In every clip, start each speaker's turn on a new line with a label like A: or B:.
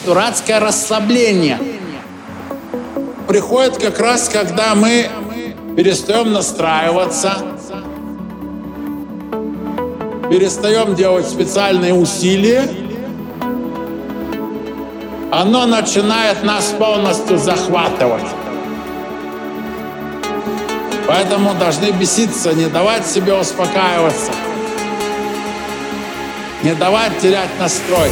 A: дурацкое расслабление. Приходит как раз, когда мы перестаем настраиваться, перестаем делать специальные усилия, оно начинает нас полностью захватывать. Поэтому должны беситься, не давать себе успокаиваться, не давать терять настрой,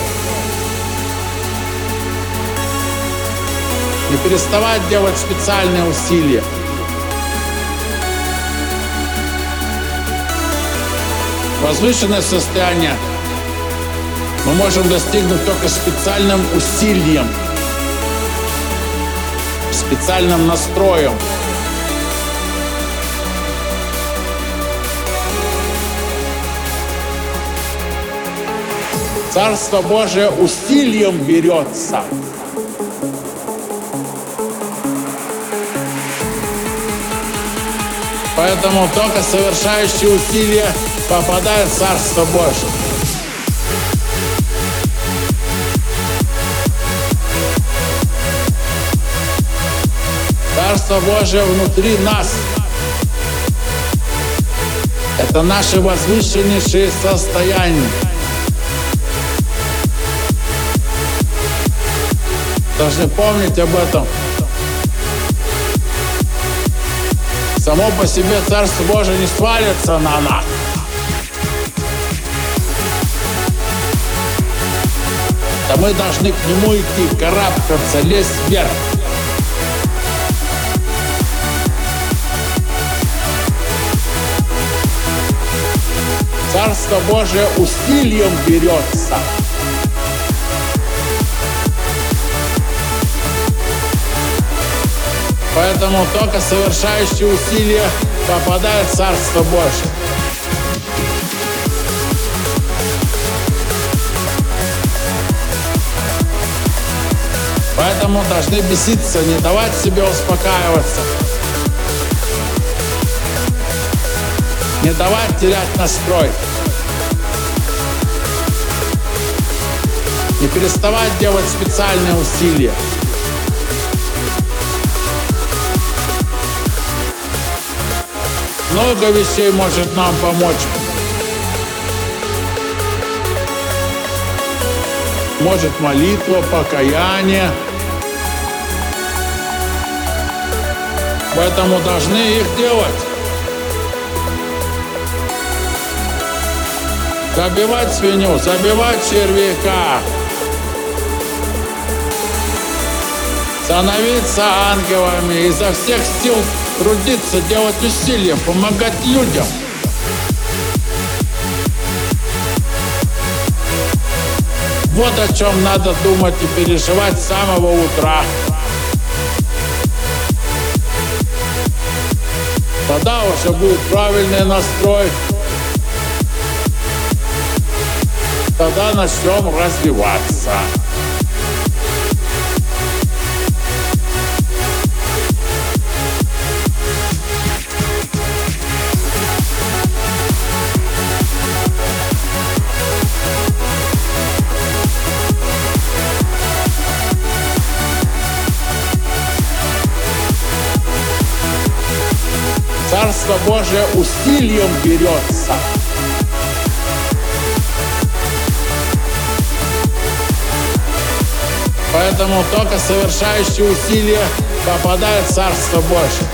A: не переставать делать специальные усилия. Возвышенное состояние мы можем достигнуть только специальным усилием, специальным настроем. Царство Божие усилием берется. Поэтому только совершающий усилия попадает в Царство Божие. Царство Божие внутри нас. Это наши возвышеннейшие состояния. Должны помнить об этом. Само по себе Царство Божие не свалится на нас. Да мы должны к Нему идти, карабкаться, лезть вверх. Царство Божие усилием берется. Поэтому только совершающий усилия попадает в Царство Божие. Поэтому должны беситься, не давать себе успокаиваться, не давать терять настрой, не переставать делать специальные усилия. Много вещей может нам помочь. Может молитва, покаяние. Поэтому должны их делать. Забивать свинью, забивать червяка. Становиться ангелами, изо всех сил трудиться, делать усилия, помогать людям. Вот о чем надо думать и переживать с самого утра. Тогда уже будет правильный настрой. Тогда начнем развиваться. Царство Божие усилием берется. Поэтому только совершающий усилия попадает в Царство Божие.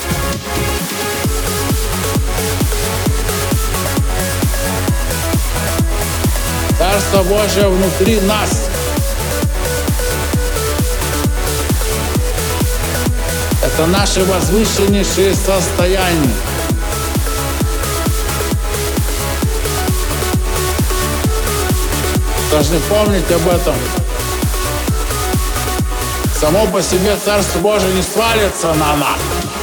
A: Царство Божие внутри нас. Это наши возвышеннейшие состояния. Должны помнить об этом. Само по себе Царство Божие не свалится на нас.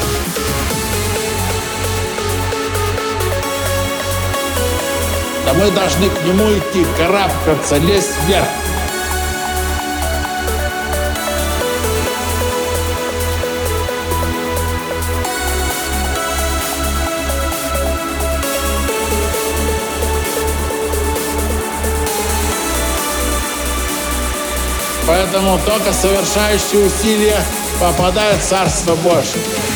A: Да мы должны к Нему идти, карабкаться, лезть вверх. Поэтому только совершающие усилия попадают в Царство Божие.